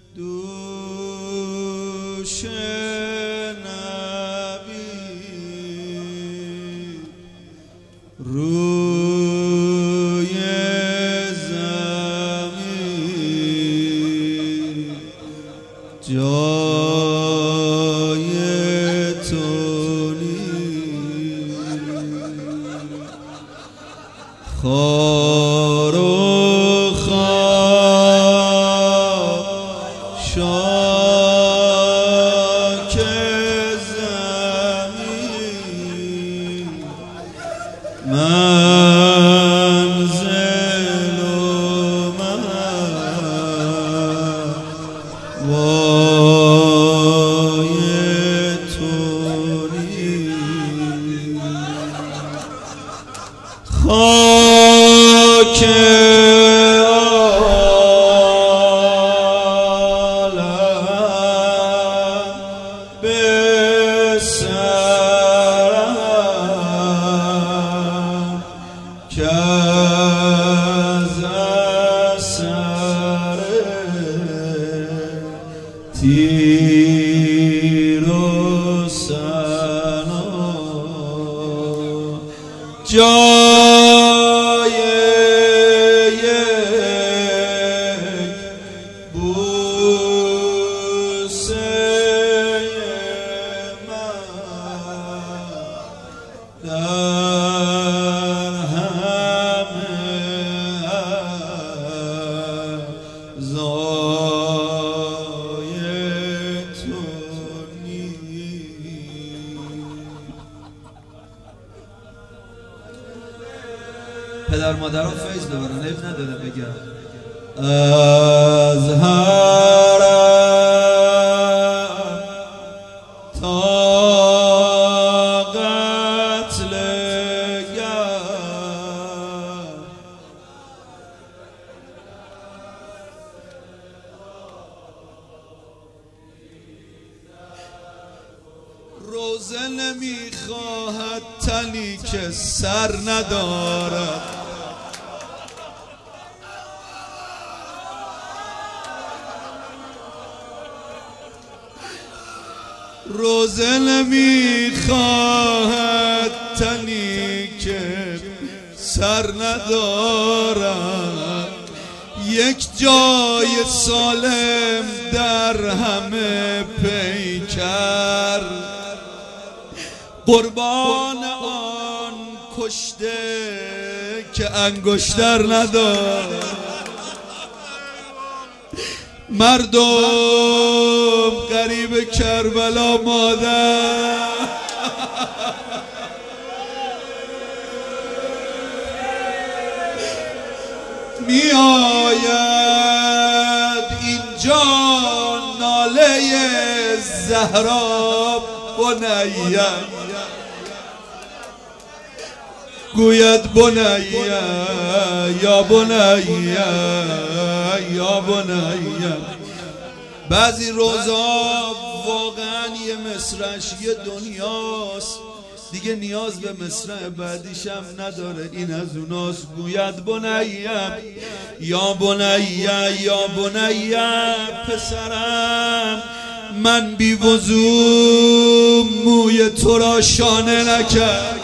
دوش نبی روی زمین جای تو نیست. خار و خاک شاک زمین منزل و موای تو نیست. خاک عالم به سرم که از اثر تیر و سنا جای یک بوسه من در همه اعضای تو نیست. پدر مادرها فیض ببرن، عیب نداره بگم. از حرم تا قتل گر روزه نمیخواهد تنی که سر ندارد. روزه نمیخواهد تنی که سر ندارد. یک جای سالم در همه پیکر قربان آن کشته که انگشتر ندارد. مردم غریب کربلا مادر می آید اینجا ناله زهرا بنیه گوید بنیه یا بنیه یا بنیه. بعضی روزا واقعا یه مصرعش یه دنیاست دیگه، نیاز به مصرع بعدیش هم نداره. این از اوناست. گوید بنیه یا بنیه یا بنیه پسرم من بی وضو موی تو را شانه نکرد.